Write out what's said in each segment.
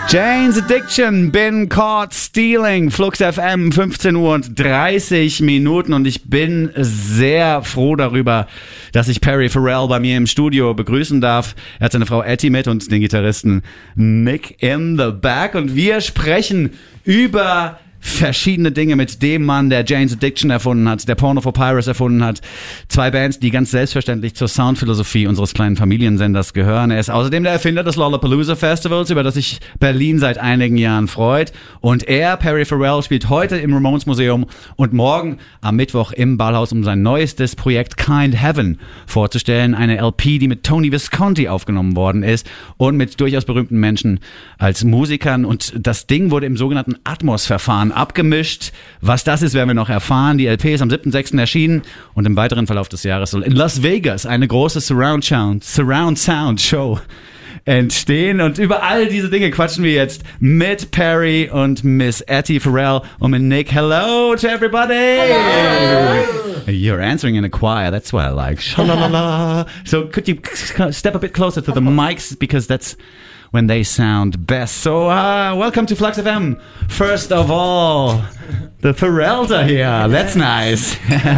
Jane's Addiction, Been Caught Stealing, Flux FM, 15 Uhr und 30 Minuten und ich bin sehr froh darüber, dass ich Perry Farrell bei mir im Studio begrüßen darf. Er hat seine Frau Etty mit und den Gitarristen Nick in the back und wir sprechen über verschiedene Dinge mit dem Mann, der Jane's Addiction erfunden hat, der Porno for Pirates erfunden hat. Zwei Bands, die ganz selbstverständlich zur Soundphilosophie unseres kleinen Familiensenders gehören. Er ist außerdem der Erfinder des Lollapalooza Festivals, über das sich Berlin seit einigen Jahren freut. Und er, Perry Farrell, spielt heute im Ramones Museum und morgen am Mittwoch im Ballhaus, um sein neuestes Projekt Kind Heaven vorzustellen. Eine LP, die mit Tony Visconti aufgenommen worden ist und mit durchaus berühmten Menschen als Musikern. Und das Ding wurde im sogenannten Atmos-Verfahren abgemischt. Was das ist, werden wir noch erfahren. Die LP ist am 7.6. erschienen und im weiteren Verlauf des Jahres soll in Las Vegas eine große Surround Sound Show entstehen. Und über all diese Dinge quatschen wir jetzt mit Perry und Miss Etty Farrell und mit Nick. Hello to everybody! Hello. You're answering in a choir. That's what I like. Sha-la-la-la. So could you step a bit closer to the mics because that's when they sound best. So, welcome to Flux FM. First of all, the Farrells are here. That's nice.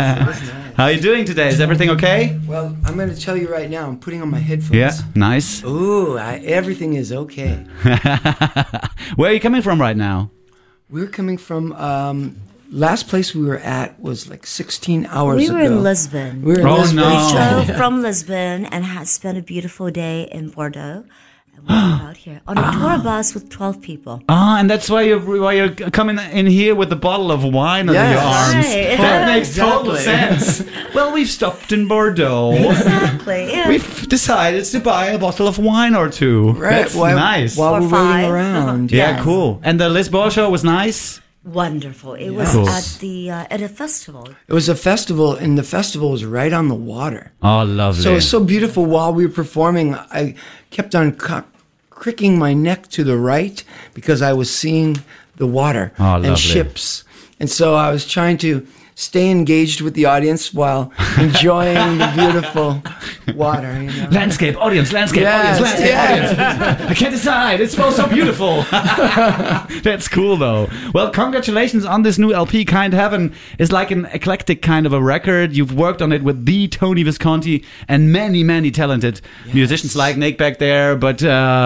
How are you doing today? Is everything okay? Well, I'm going to tell you right now, I'm putting on my headphones. Yeah, nice. Ooh, everything is okay. Where are you coming from right now? We're coming from, last place we were at was like 16 hours ago. We were in Lisbon. We were in Lisbon. No. We drove from Lisbon and had spent a beautiful day in Bordeaux. We're out here on a tour bus with 12 people. And that's why you're coming in here with a bottle of wine under your arms. Right. That makes total sense. Well, we've stopped in Bordeaux. Exactly. Yeah. We've decided to buy a bottle of wine or two. Right. That's nice. While Or we're five. waiting around. Yeah, Yes. cool. And the Lisboa show was nice? Wonderful. It was Cool. at a festival. It was a festival, and the festival was right on the water. Oh, lovely. So it was so beautiful. While we were performing, I kept on cricking my neck to the right because I was seeing the water lovely. and ships. And so I was trying to stay engaged with the audience while enjoying the beautiful water. You know? Landscape, audience, Yes, audience. yes. I can't decide. It's so beautiful. That's cool, though. Well, congratulations on this new LP. Kind Heaven is like an eclectic kind of a record. You've worked on it with the Tony Visconti and many, many talented musicians like Nick back there. But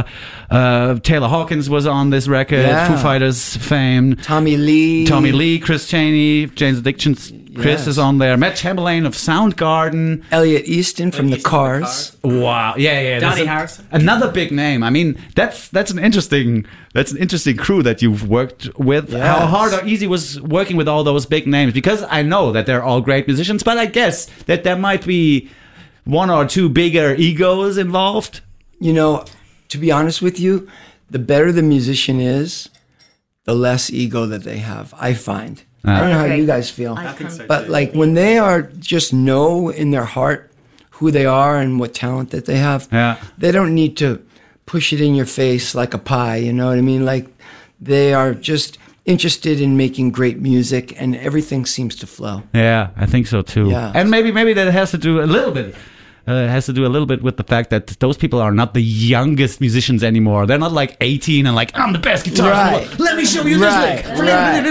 Taylor Hawkins was on this record. Yeah. Foo Fighters fame. Tommy Lee, Chris Chaney, Jane's Addiction's Chris Yes. is on there. Matt Chamberlain of Soundgarden. Elliot Easton from the Cars. Wow! Yeah. Donny Harrison. Another big name. I mean, that's an interesting crew that you've worked with. Yes. How hard or easy was working with all those big names? Because I know that they're all great musicians, but I guess that there might be one or two bigger egos involved. You know, to be honest with you, the better the musician is, the less ego that they have, I find. I don't know how you guys feel. I think so. But like when they are just know in their heart who they are and what talent that they have, they don't need to push it in your face like a pie, you know what I mean? Like they are just interested in making great music and everything seems to flow. Yeah, I think so too. Yeah. And maybe that has to do a little bit. With the fact that those people are not the youngest musicians anymore. They're not like 18 and like, I'm the best guitarist in the world. Let me show you this lick. I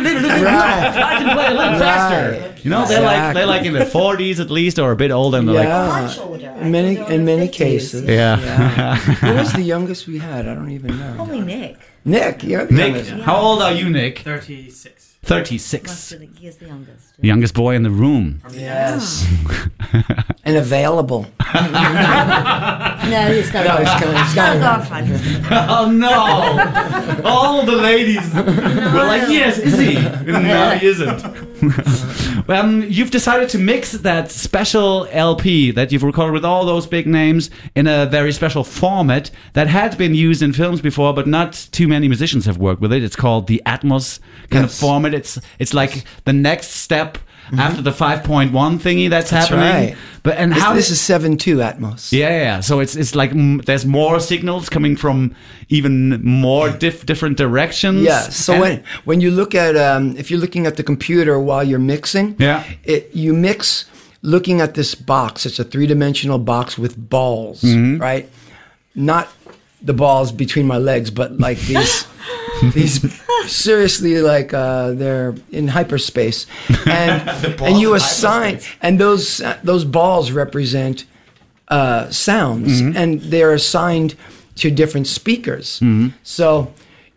can play a little faster. You know, they're like in their 40s at least, or a bit older. And they're Much older. In many cases. Yeah. Who was the youngest we had? I don't even know. Only Nick. Nick, you're the Nick, youngest. how old are you, Nick? 36. 36. He is the youngest. Youngest boy in the room. Yes. And available. No, he's got No, a he's got a girlfriend. Oh no! All the ladies were like, "Yes, is he?" No, he isn't. You've decided to mix that special LP that you've recorded with all those big names in a very special format that had been used in films before, but not too many musicians have worked with it. It's called the Atmos kind of format. It's like the next step after the 5.1 thingy that's happening. Right. But and how This is 7.2 Atmos. Yeah. So it's like there's more signals coming from even more different directions. Yeah. So when you look at if you're looking at the computer while you're mixing, you mix looking at this box. It's a 3-dimensional box with balls, right? Not the balls between my legs, but like these seriously, like they're in hyperspace, and you assign, and those balls represent sounds, and they're assigned to different speakers. So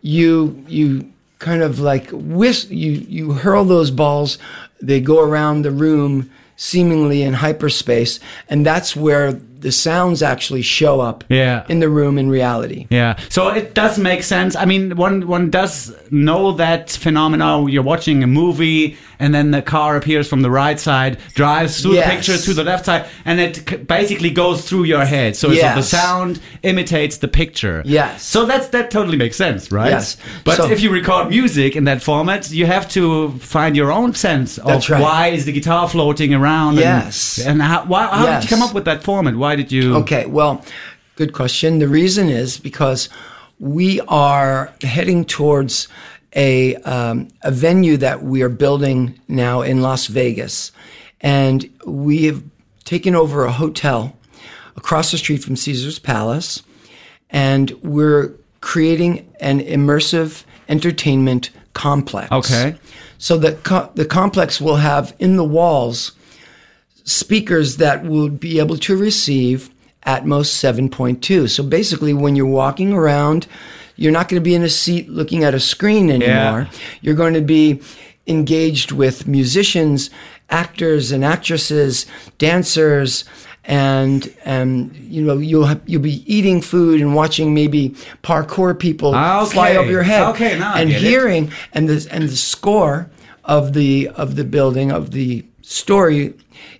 you kind of like you hurl those balls, they go around the room seemingly in hyperspace, and that's where the sounds actually show up in the room in reality. Yeah, so it does make sense. I mean, one does know that phenomenon. You're watching a movie, and then the car appears from the right side, drives through the picture to the left side, and it basically goes through your head. So the sound imitates the picture. Yes. So that totally makes sense, right? Yes. But if you record music in that format, you have to find your own sense of why is the guitar floating around. Yes. And how did you come up with that format? Why did you? Okay, well, good question. The reason is because we are heading towards a venue that we are building now in Las Vegas, and we have taken over a hotel across the street from Caesar's Palace, and we're creating an immersive entertainment complex. Okay. So the complex will have in the walls speakers that will be able to receive Atmos 7.2. So basically, when you're walking around, you're not going to be in a seat looking at a screen anymore. You're going to be engaged with musicians, actors and actresses, dancers, and you'll be eating food and watching maybe parkour people fly over your head. Okay, now and hearing and the score of the building, of the story.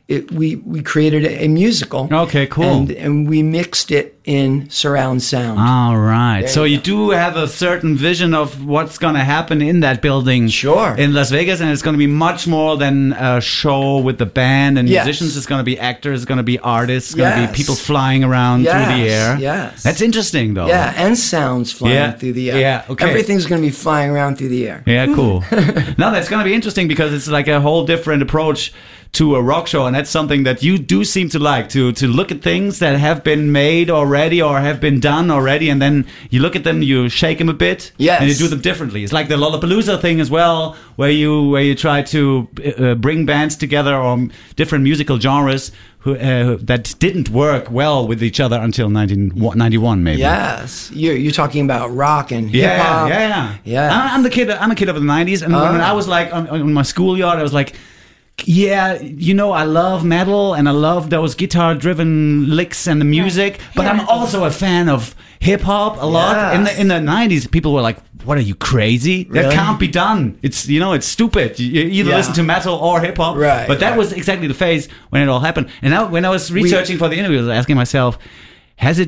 We created a musical. Okay, cool. And we mixed it in surround sound. All right. So you do have a certain vision of what's going to happen in that building in Las Vegas, and it's going to be much more than a show with the band and musicians. It's going to be actors, it's going to be artists, it's going to be people flying around through the air. Yes. That's interesting, though. Yeah, and sounds flying through the air. Yeah, okay. Everything's going to be flying around through the air. Yeah, cool. No, that's going to be interesting because it's like a whole different approach to a rock show, and that's something that you do seem to like, to look at things that have been made already or have been done already, and then you look at them, you shake them a bit, and you do them differently. It's like the Lollapalooza thing as well, where you try to bring bands together or different musical genres that didn't work well with each other until 1991, maybe. Yes, you're talking about rock and hip hop. Yeah. I'm a kid of the 90s, and when I was like on my schoolyard, I was like, yeah, I love metal and I love those guitar-driven licks and the music, but I'm also a fan of hip-hop a lot. In the 90s, people were like, what, are you crazy? Really? That can't be done. It's it's stupid. You either listen to metal or hip-hop. Right, but that was exactly the phase when it all happened. And now, when I was researching for the interview, I was asking myself, was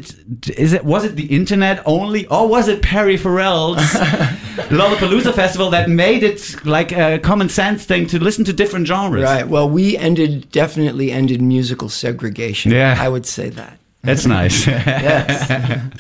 it the internet only, or was it Perry Farrell's Lollapalooza festival that made it like a common sense thing to listen to different genres? Right. Well, we definitely ended musical segregation. Yeah. I would say that. That's nice. Yes.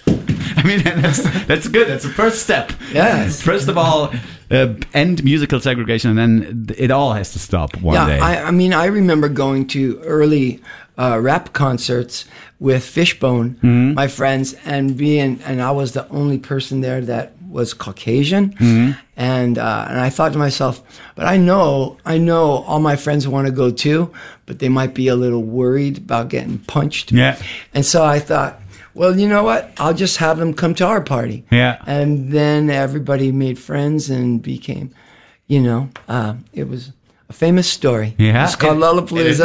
I mean, that's good. That's the first step. Yes. First of all, end musical segregation, and then it all has to stop one day. I mean, I remember going to early rap concerts with Fishbone, my friends, and I was the only person there that was Caucasian, and I thought to myself, but I know all my friends want to go too, but they might be a little worried about getting punched. Yeah. And so I thought, well, you know what? I'll just have them come to our party. Yeah. And then everybody made friends and became, it was a famous story. Yeah. It's called Lollapalooza.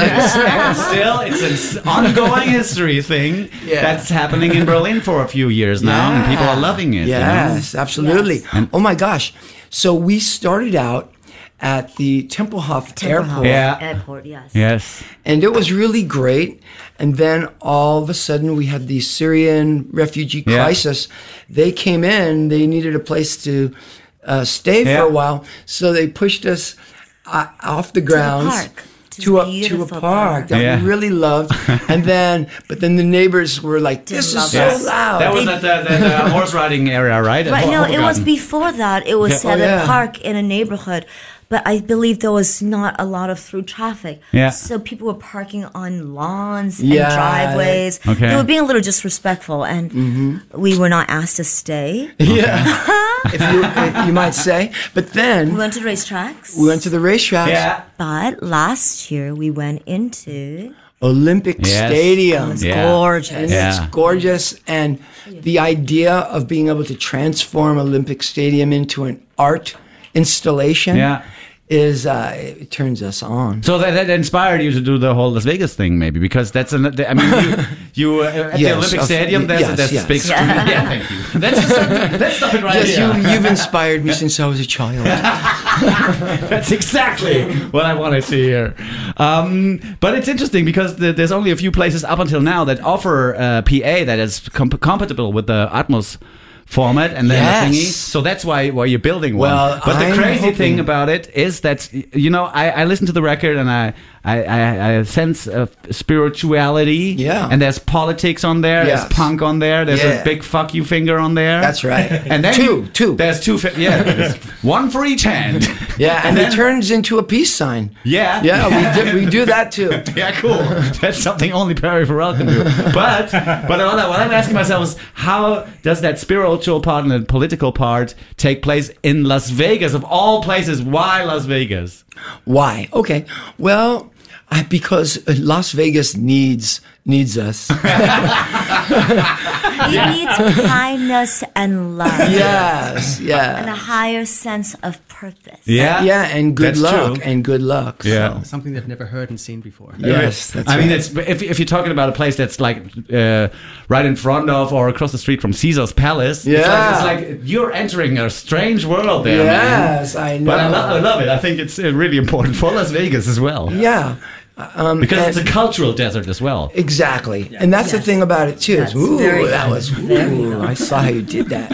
It's an ongoing history thing that's happening in Berlin for a few years now, and people are loving it. Yes, absolutely. Yes. Oh my gosh. So we started out at the Tempelhof Airport. Yeah. Airport, yes. Yes. And it was really great. And then all of a sudden we had the Syrian refugee crisis. They came in, they needed a place to stay for a while. So they pushed us off the grounds to a park that we really loved, but then the neighbors were like, "This is so loud." That was at the horse riding area, right? Right. No, it was before that. It was at a park in a neighborhood, but I believe there was not a lot of through traffic. Yeah. So people were parking on lawns and driveways. Okay. They were being a little disrespectful, and we were not asked to stay. Yeah. If you might say. But then We went to the racetracks. we went to the racetracks. Yeah. But last year we went into Olympic Yes. Stadium. it's Yeah. gorgeous. And Yeah. it's gorgeous. And the idea of being able to transform Olympic Stadium into an art installation is it turns us on. So that inspired you to do the whole Las Vegas thing, maybe, because that's you at the Olympic Stadium. That's a big screen. Yeah, thank you. Let's stop it right here. You've inspired me since I was a child. That's exactly what I wanted to hear. But it's interesting because there's only a few places up until now that offer PA that is compatible with the Atmos format and then the thingy. So that's why you're building one. Well, but the I'm crazy hoping- thing about it is that, I listen to the record and I sense spirituality. Yeah. And there's politics on there. Yes. There's punk on there. There's a big fuck you finger on there. That's right. And then two. There's two. There's one for each hand. Yeah, and then, it turns into a peace sign. Yeah. Yeah, we do that too. Yeah, cool. That's something only Perry Farrell can do. But what I'm asking myself is, how does that spiritual part and the political part take place in Las Vegas, of all places? Why Las Vegas? Why? Okay. Well, because Las Vegas needs us. It needs kindness and love. Yes, And yeah. a higher sense of purpose. Yeah, and good That's luck. true. And good luck. Yeah. So. Something they've never heard and seen before. Yes, that's I mean, right. it's if you're talking about a place that's like right in front of or across the street from Caesar's Palace, Yeah. it's like you're entering a strange world there, man. Yes, I know. But I love it. I think it's really important for Las Vegas as well. Yeah. Because it's and- a cultural desert as well. Exactly. And that's the Yes. thing about it too. That's Is, ooh, very that good. was Very ooh, I saw how you did that.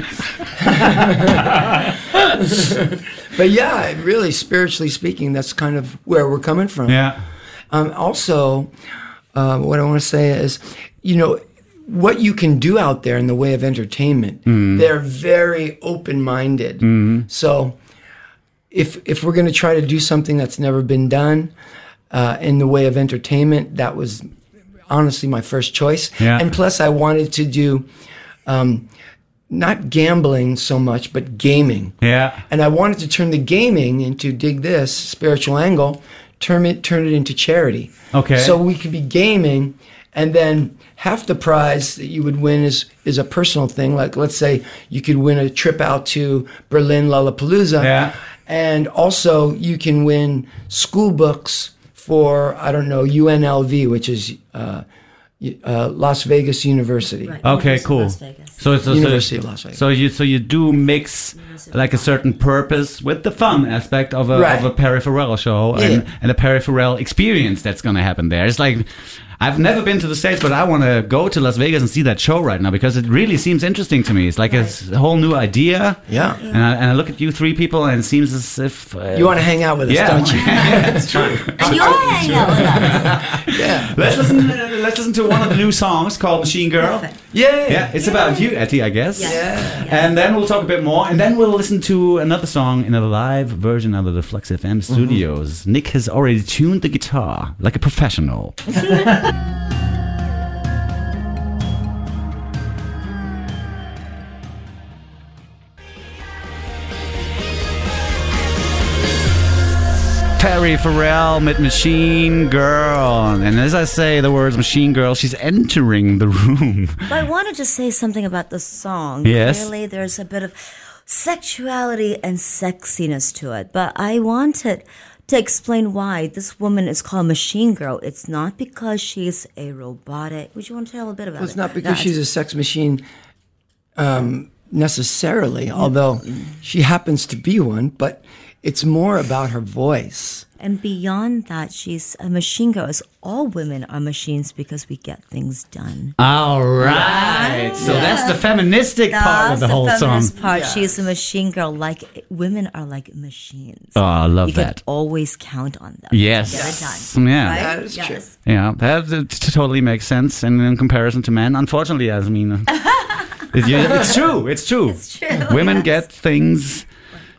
But yeah, really spiritually speaking, that's kind of where we're coming from. Yeah. Also, what I want to say is, what you can do out there in the way of entertainment, they're very open-minded. So if we're going to try to do something that's never been done in the way of entertainment, that was honestly my first choice. Yeah. And plus I wanted to do not gambling so much, but gaming. Yeah. And I wanted to turn the gaming into, dig this, spiritual angle, turn it into charity. Okay. So we could be gaming, and then half the prize that you would win is a personal thing. Like, let's say you could win a trip out to Berlin Lollapalooza. Yeah. And also you can win school books for, I don't know, UNLV, which is Las Vegas University. Right. Okay, University of cool. Las Vegas. So University of Las Vegas. So you do mix like a certain purpose with the fun aspect of a Right. Perry Farrell show Yeah. and a Perry Farrell experience that's going to happen there. It's like, I've never been to the States, but I want to go to Las Vegas and see that show right now because it really seems interesting to me. It's like a whole new idea. Yeah. And I look at you three people and it seems as if... You want to hang out with us, yeah. don't you? Yeah, that's true. And you're hanging out with us. Yeah. Let's listen to one of the new songs called Machine Girl. Perfect. Yeah. Yeah, it's about you, Etty, I guess. Yes. Yeah. Yes. And then we'll talk a bit more, and then we'll listen to another song in a live version out of the Flux FM studios. Nick has already tuned the guitar like a professional. Perry Farrell mit Machine Girl. And as I say the words Machine Girl, she's entering the room. But I want to just say something about the song. Yes. Clearly, there's a bit of sexuality and sexiness to it. But I wanted to explain why this woman is called Machine Girl. It's not because she's a robotic. Would you want to tell a bit about Well, it? it's not because she's a sex machine necessarily, although she happens to be one, but it's more about her voice. And beyond that, she's a machine girl. As all women are machines because we get things done. All right. So that's the feministic part of the whole song. feminist part. She's a machine girl. Like women are like machines. Oh, I love you can that. always count on them. Yes. To get it done. Yeah. Right? That is Yes. true. Yeah, that totally makes sense. And in comparison to men, unfortunately, I mean, it's true. It's true. It's true, Women yes. get things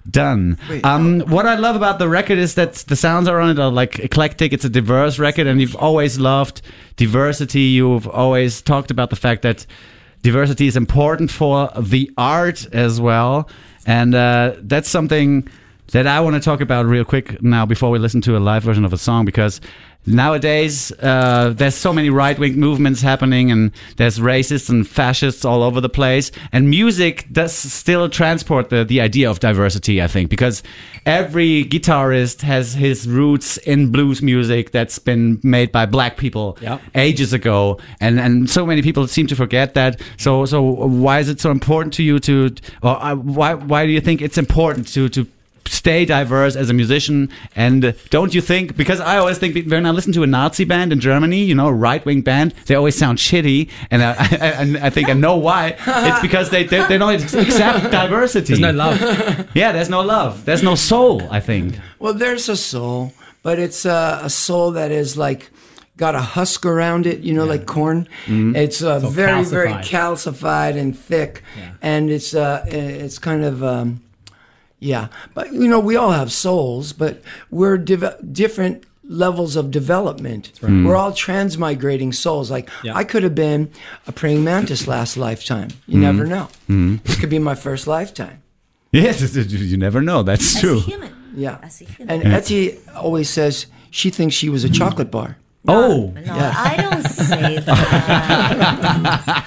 done. What I love about the record is that the sounds are on it are like eclectic. It's a diverse record, and you've always loved diversity. You've always talked about the fact that diversity is important for the art as well, and that's something that I want to talk about real quick now before we listen to a live version of a song, because nowadays there's so many right-wing movements happening, and there's racists and fascists all over the place, and music does still transport the idea of diversity, I think, because every guitarist has his roots in blues music that's been made by black people ages ago, and so many people seem to forget that. So why is it so important to you why do you think it's important to stay diverse as a musician? And don't you think, because I always think when I listen to a Nazi band in Germany, a right-wing band, they always sound shitty, and I think I know why. It's because they don't accept diversity. There's no love. Yeah, there's no love. There's no soul, I think. Well, there's a soul, but it's a soul that is like got a husk around it, like corn. Mm-hmm. It's very, very calcified and thick, and it's kind of... yeah, but we all have souls, but we're different levels of development. Right. We're all transmigrating souls. Like I could have been a praying mantis last lifetime. You never know. This could be my first lifetime. Yes, you never know. That's true. As a human. Yeah. As a human. And Etty always says she thinks she was a chocolate bar. No, I don't say that.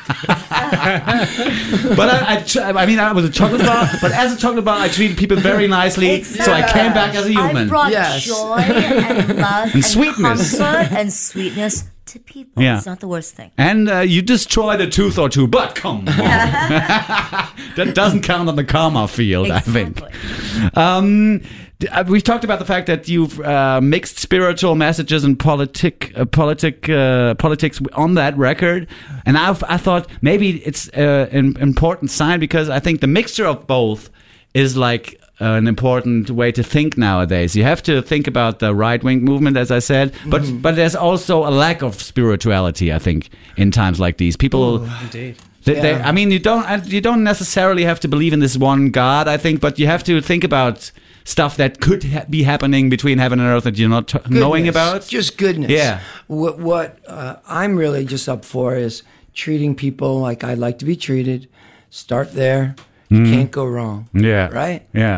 But I was a chocolate bar, but as a chocolate bar, I treated people very nicely, so I came back as a human. I brought joy and love and sweetness. comfort and sweetness to people. Yeah. It's not the worst thing. And you destroyed a tooth or two, but come on. That doesn't count on the karma field, exactly. I think. We've talked about the fact that you've mixed spiritual messages and politics on that record, and I thought maybe it's an important sign, because I think the mixture of both is like an important way to think nowadays. You have to think about the right-wing movement, as I said, but there's also a lack of spirituality, I think, in times like these. People, indeed. You don't necessarily have to believe in this one God, I think, but you have to think about stuff that could be happening between heaven and earth that you're not knowing about. Just goodness. Yeah. What I'm really just up for is treating people like I'd like to be treated. Start there. You can't go wrong. Yeah. Right? Yeah.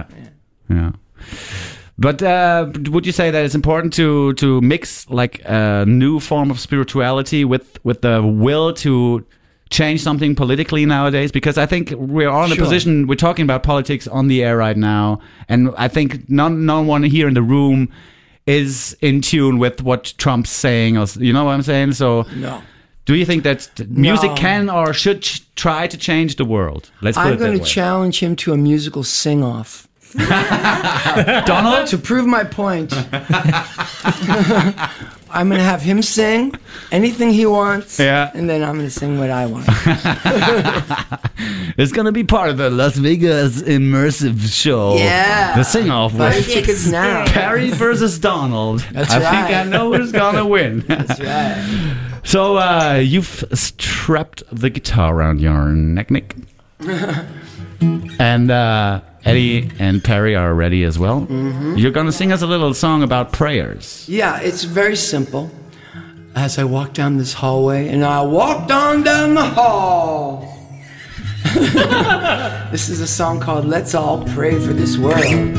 But would you say that it's important to mix like a new form of spirituality with the will to change something politically nowadays? Because I think we're all in a position, we're talking about politics on the air right now, and I think no one here in the room is in tune with what Trump's saying, or you know what I'm saying? So no. Do you think that music can or should try to change the world? I'm going to challenge him to a musical sing-off. Donald? To prove my point, I'm going to have him sing anything he wants, and then I'm going to sing what I want. It's going to be part of the Las Vegas immersive show. Yeah. The sing-off Buy tickets now. Perry versus Donald. That's I right. think I know who's going to win. That's right. So you've strapped the guitar around your neck, Nick. And Eddie and Perry are ready as well. Mm-hmm. You're going to sing us a little song about prayers. Yeah, it's very simple. As I walk down this hallway, and I walked on down the hall. This is a song called Let's All Pray for This World.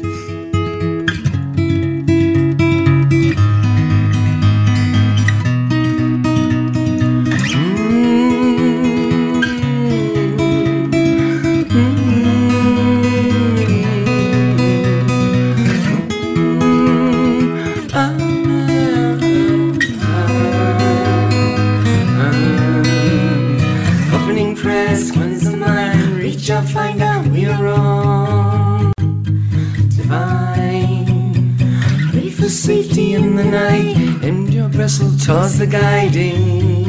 Safety in the night, and your wrestle towards the guiding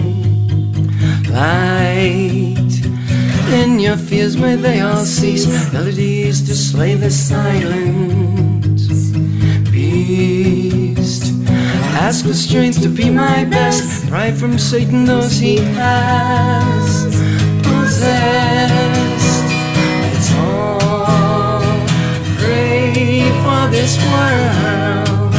light. In your fears where they all cease, melodies to slay the silent beast. Ask for strength to be my best, pry from Satan those he has possessed. Let's all this world.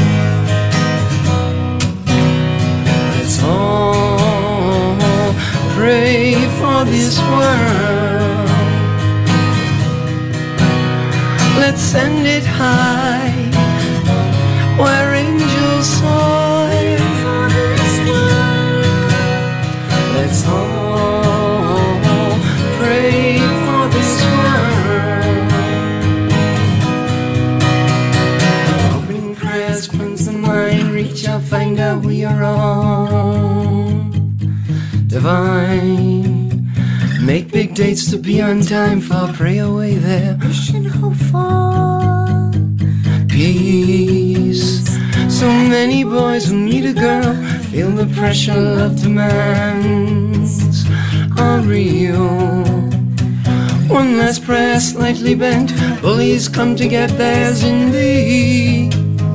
Let's all pray for this world. Let's send it high where angels soar for this world. Let's all pray for this world. Opening prayers brings the mind. Reach out, find out who you're on. Divine. Make big dates to be on time for. Pray away there. Wish and hope for peace. So many boys who meet a girl feel the pressure love demands are real. One last prayer slightly bent. Bullies come to get theirs in the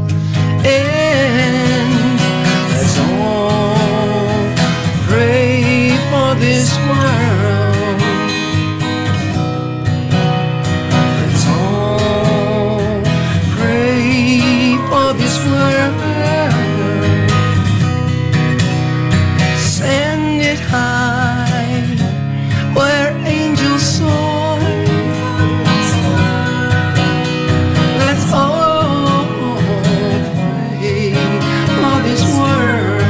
end. Let's all pray for this world. Send it high where angels soar. Let's all pray for this world.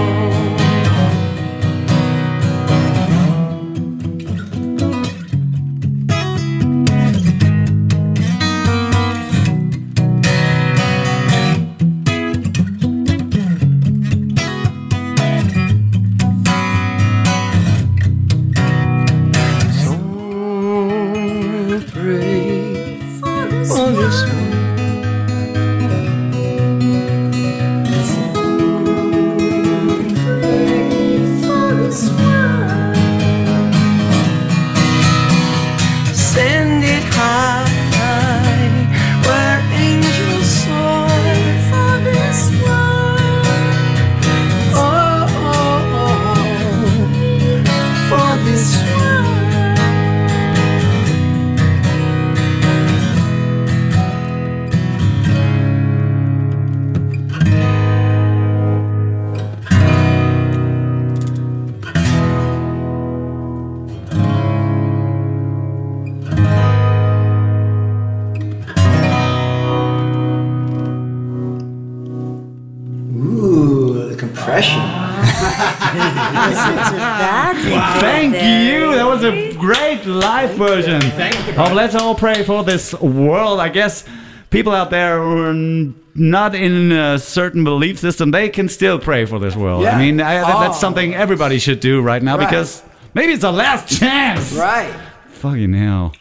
Thank you. That was a great live version of Let's All Pray for This World. I guess people out there who are not in a certain belief system, they can still pray for this world. Yeah. I mean, that's something everybody should do right now because maybe it's the last chance. Right. Fucking hell.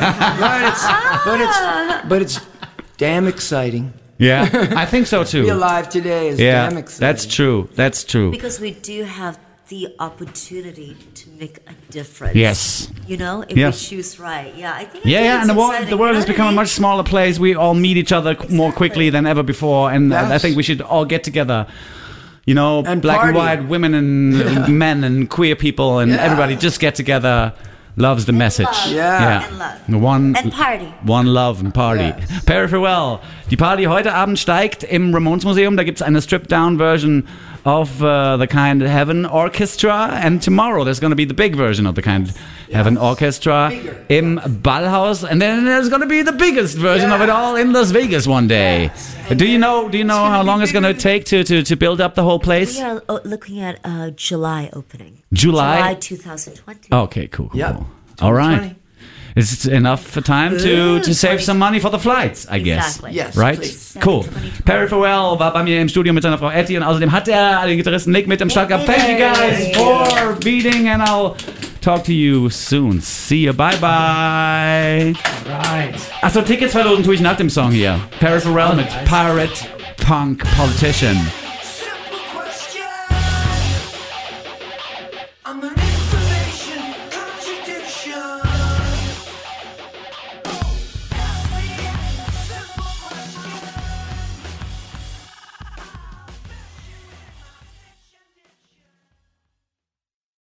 But it's damn exciting. Yeah, I think so too. Be alive today is damn exciting. That's true. That's true. Because we do have the opportunity to make a difference. Yes. You know, if we choose right. Yeah, I think. Yeah, and the world has become a much smaller place. We all meet each other more quickly than ever before, and I think we should all get together. You know, and black party. and white, women and men and queer people and everybody just get together. Love's the message. Love. Yeah. And love. And party. One love and party. Yes. Perry Farrell. Die Party heute Abend steigt im Ramones Museum. Da gibt es eine stripped-down-Version of the Kind Heaven Orchestra. And tomorrow there's going to be the big version of the Kind Heaven Orchestra im Ballhaus. And then there's going to be the biggest version of it all in Las Vegas one day. Do you know how long it's going to take to build up the whole place? We are looking at July opening. July 2020. Okay, cool. Yep. All right. It's enough for time to save some money for the flights, I guess. Exactly. Yes, Right? please. Cool. Perry Farrell war bei mir im Studio mit seiner Frau Etty und außerdem hat er den Gitarristen Nick mit im Start gehabt. Thank you guys for beating and I'll talk to you soon. See you. Bye bye. Right. Achso, Tickets verlosen tue ich nach dem Song hier. Perry Farrell mit Pirate Punk Politician.